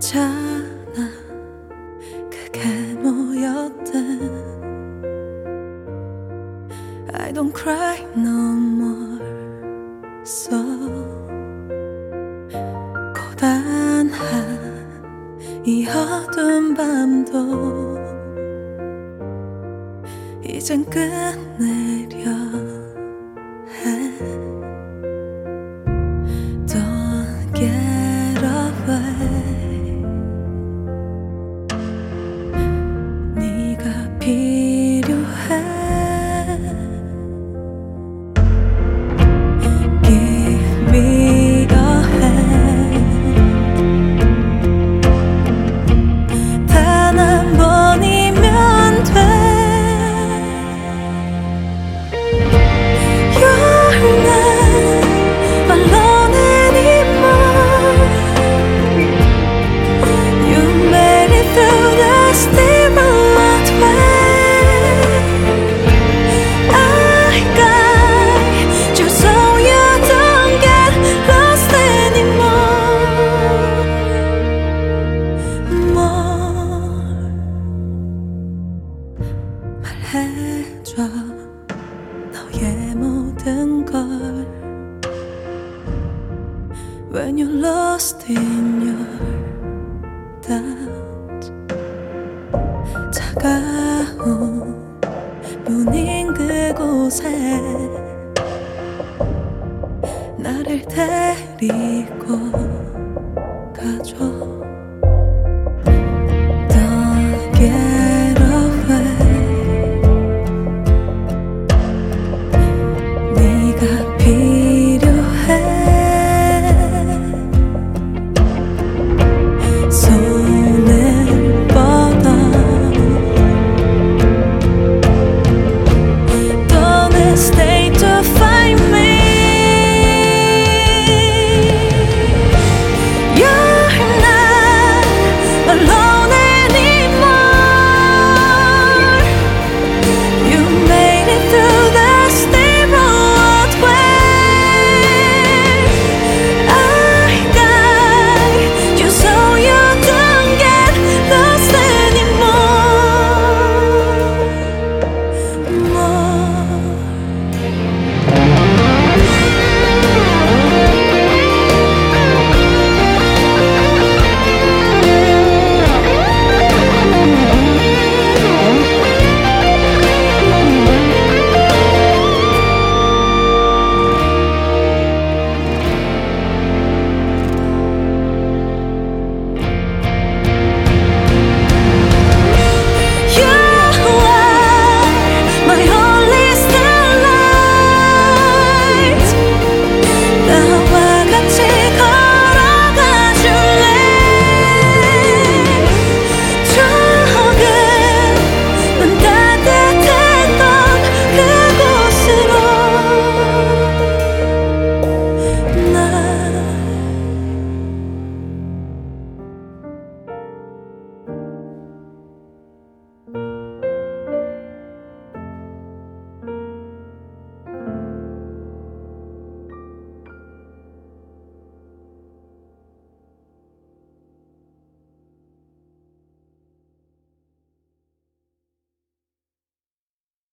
괜찮아 그게 뭐였든 I don't cry no more so 고단한 이 어두운 밤도 이젠 끝내려 해 Don't get away 네가 필요해 Give me your hand 단 한 번이면 돼 You're not alone anymore You made it through the stimulant way I got you so you don't get lost anymore 뭘 말해줘 너의 모든 걸 When you're lost in your doubt 차가운 눈인 그곳에 나를 데리고